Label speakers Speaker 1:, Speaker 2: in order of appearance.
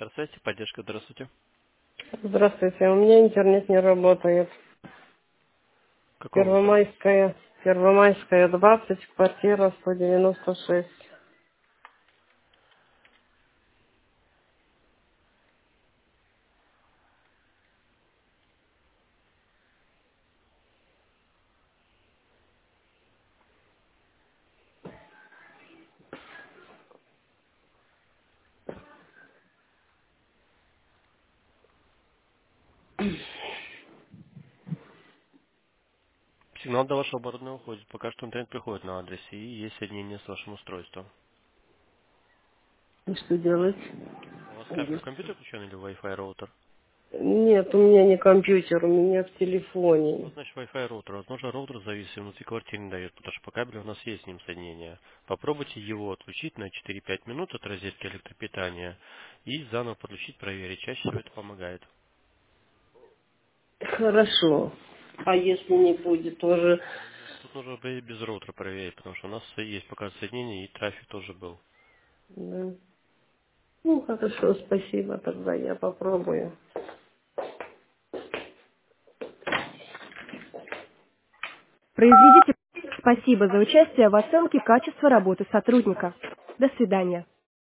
Speaker 1: Центр связи, поддержка, здравствуйте.
Speaker 2: Здравствуйте, у меня интернет не работает.
Speaker 1: Какой улица?
Speaker 2: Первомайская 20, квартира 196.
Speaker 1: Сигнал до вашего оборудования уходит. Пока что интернет приходит на адрес и есть соединение с вашим устройством.
Speaker 2: И что делать?
Speaker 1: У вас кабель в компьютер включен или Wi-Fi роутер?
Speaker 2: Нет, у меня не компьютер, у меня в
Speaker 1: Вот
Speaker 2: телефоне.
Speaker 1: значит Wi-Fi роутер. Возможно, роутер завис и внутри квартиры не дает, потому что по кабелю у нас есть с ним соединение. Попробуйте его отключить на 4-5 минут от розетки электропитания и заново подключить, проверить. Чаще всего это помогает.
Speaker 2: Хорошо. А если не будет тоже?
Speaker 1: Тут нужно без роутера проверить, потому что у нас есть пока соединение и трафик тоже был.
Speaker 2: Да. Ну, хорошо, спасибо, тогда я попробую.
Speaker 3: Произведите. Спасибо за участие в оценке качества работы сотрудника. До свидания.